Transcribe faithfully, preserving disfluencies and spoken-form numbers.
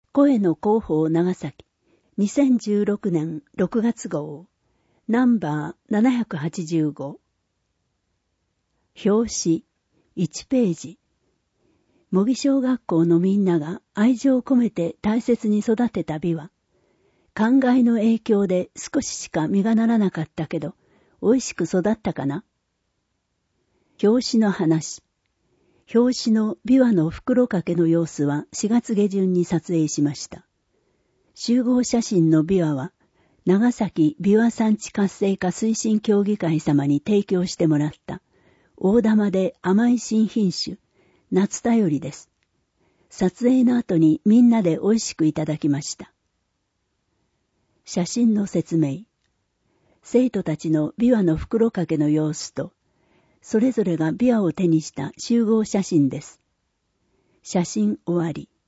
声の広報長崎にせんじゅうろくねんろくがつ号ナンバーななひゃくはちじゅうご。表紙いちページ。模擬小学校のみんなが愛情を込めて大切に育てた美は、灌漑の影響で少ししか実がならなかったけど、美味しく育ったかな。表紙の話。表紙の琵琶の袋掛けの様子はしがつ下旬に撮影しました。集合写真の琵琶は、長崎琵琶産地活性化推進協議会様に提供してもらった、大玉で甘い新品種、夏田よりです。撮影の後にみんなで美味しくいただきました。写真の説明。生徒たちの琵琶の袋掛けの様子と、それぞれが琵琶を手にした集合写真です。写真終わり。